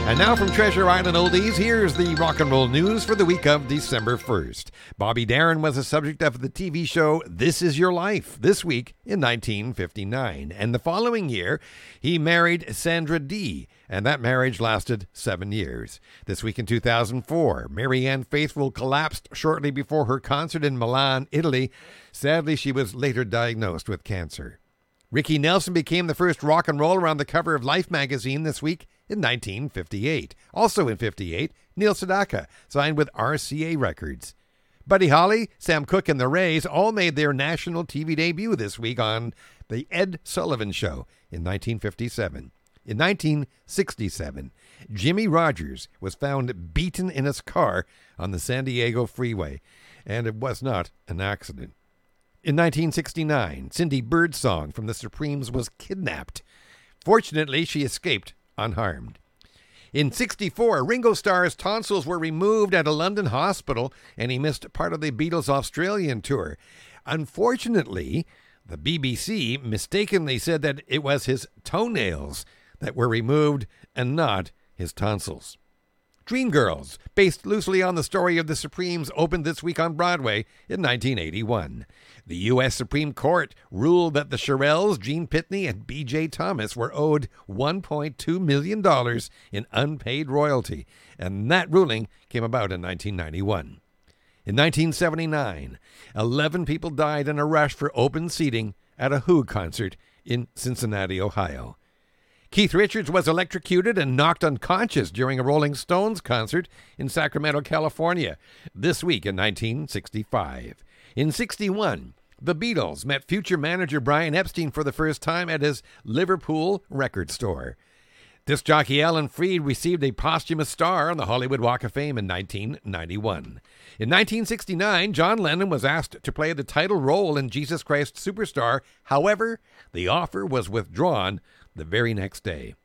And now from Treasure Island Oldies, here's the rock and roll news for the week of December 1st. Bobby Darin was the subject of the TV show This Is Your Life this week in 1959. And the following year, he married Sandra Dee, and that marriage lasted 7 years. This week in 2004, Marianne Faithfull collapsed shortly before her concert in Milan, Italy. Sadly, she was later diagnosed with cancer. Ricky Nelson became the first rock and roller on the cover of Life magazine this week in 1958. Also in 58, Neil Sedaka signed with RCA Records. Buddy Holly, Sam Cooke, and the Rays all made their national TV debut this week on The Ed Sullivan Show in 1957. In 1967, Jimmy Rogers was found beaten in his car on the San Diego freeway, and it was not an accident. In 1969, Cindy Birdsong from the Supremes was kidnapped. Fortunately, she escaped unharmed. In 1964, Ringo Starr's tonsils were removed at a London hospital, and he missed part of the Beatles' Australian tour. Unfortunately, the BBC mistakenly said that it was his toenails that were removed and not his tonsils. Dreamgirls, based loosely on the story of the Supremes, opened this week on Broadway in 1981. The U.S. Supreme Court ruled that the Shirelles, Gene Pitney, and B.J. Thomas were owed $1.2 million in unpaid royalty, and that ruling came about in 1991. In 1979, 11 people died in a rush for open seating at a Who concert in Cincinnati, Ohio. Keith Richards was electrocuted and knocked unconscious during a Rolling Stones concert in Sacramento, California, this week in 1965. In 1961, the Beatles met future manager Brian Epstein for the first time at his Liverpool record store. Disc jockey Alan Freed received a posthumous star on the Hollywood Walk of Fame in 1991. In 1969, John Lennon was asked to play the title role in Jesus Christ Superstar. However, the offer was withdrawn the very next day.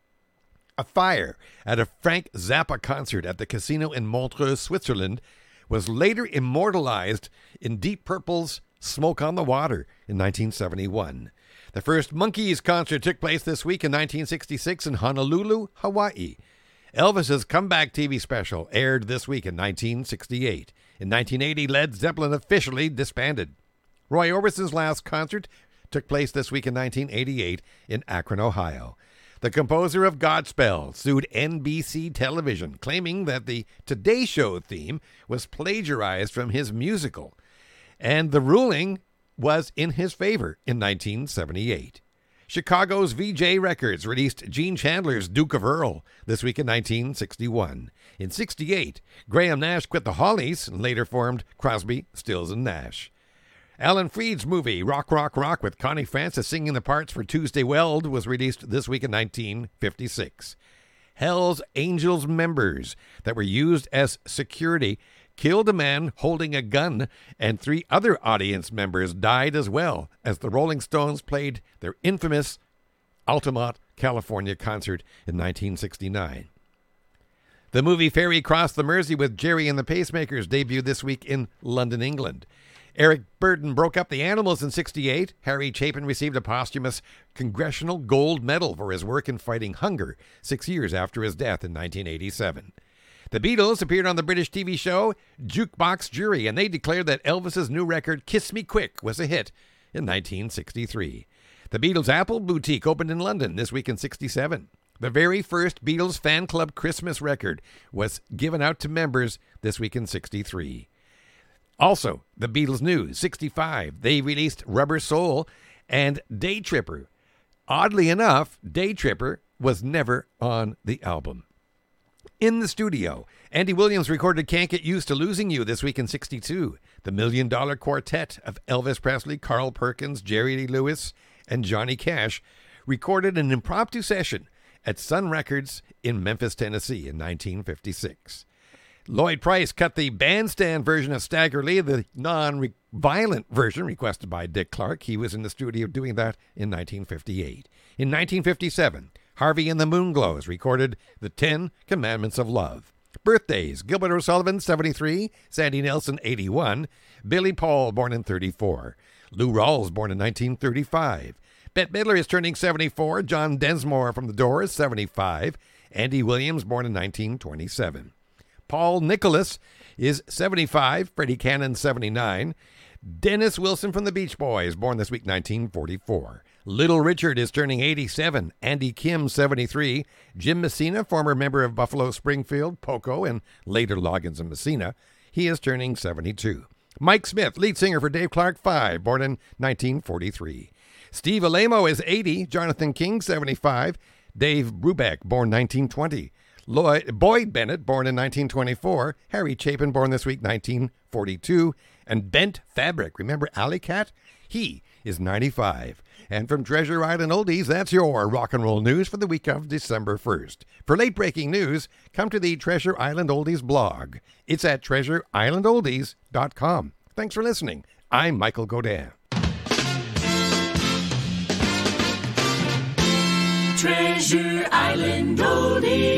A fire at a Frank Zappa concert at the casino in Montreux, Switzerland, was later immortalized in Deep Purple's Smoke on the Water in 1971. The first Monkees concert took place this week in 1966 in Honolulu, Hawaii. Elvis's comeback TV special aired this week in 1968. In 1980, Led Zeppelin officially disbanded. Roy Orbison's last concert took place this week in 1988 in Akron, Ohio. The composer of Godspell sued NBC Television, claiming that the Today Show theme was plagiarized from his musical, and the ruling was in his favor in 1978. Chicago's VJ Records released Gene Chandler's Duke of Earl this week in 1961. In 1968, Graham Nash quit the Hollies and later formed Crosby, Stills and Nash. Alan Freed's movie Rock, Rock, Rock with Connie Francis singing the parts for Tuesday Weld was released this week in 1956. Hell's Angels members that were used as security killed a man holding a gun, and 3 other audience members died as well as the Rolling Stones played their infamous Altamont, California concert in 1969. The movie Ferry Across the Mersey with Jerry and the Pacemakers debuted this week in London, England. Eric Burdon broke up the Animals in 1968. Harry Chapin received a posthumous Congressional Gold Medal for his work in fighting hunger 6 years after his death in 1987. The Beatles appeared on the British TV show Jukebox Jury, and they declared that Elvis's new record Kiss Me Quick was a hit in 1963. The Beatles' Apple Boutique opened in London this week in 1967. The very first Beatles fan club Christmas record was given out to members this week in 1963. Also, the Beatles News, 1965, they released Rubber Soul and Day Tripper. Oddly enough, Day Tripper was never on the album. In the studio, Andy Williams recorded Can't Get Used to Losing You this week in 1962. The $1 Million Quartet of Elvis Presley, Carl Perkins, Jerry Lee Lewis, and Johnny Cash recorded an impromptu session at Sun Records in Memphis, Tennessee in 1956. Lloyd Price cut the bandstand version of Stagger Lee, the non-violent version requested by Dick Clark. He was in the studio doing that in 1958. In 1957, Harvey and the Moonglows recorded The 10 Commandments of Love. Birthdays: Gilbert O'Sullivan, 73, Sandy Nelson, 81, Billy Paul, born in 34, Lou Rawls, born in 1935, Bette Midler is turning 74. John Densmore from The Doors, 75. Andy Williams, born in 1927. Paul Nicholas is 75. Freddie Cannon, 79. Dennis Wilson from the Beach Boys, born this week, 1944. Little Richard is turning 87. Andy Kim, 73. Jim Messina, former member of Buffalo Springfield, Poco, and later Loggins and Messina, he is turning 72. Mike Smith, lead singer for Dave Clark 5, born in 1943. Steve Alamo is 80. Jonathan King, 75. Dave Brubeck, born 1920. Boyd Bennett, born in 1924. Harry Chapin, born this week, 1942. And Bent Fabric, remember Alley Cat? He is 95. And from Treasure Island Oldies, that's your rock and roll news for the week of December 1st. For late-breaking news, come to the Treasure Island Oldies blog. It's at treasureislandoldies.com. Thanks for listening. I'm Michael Godin. Treasure Island Oldies.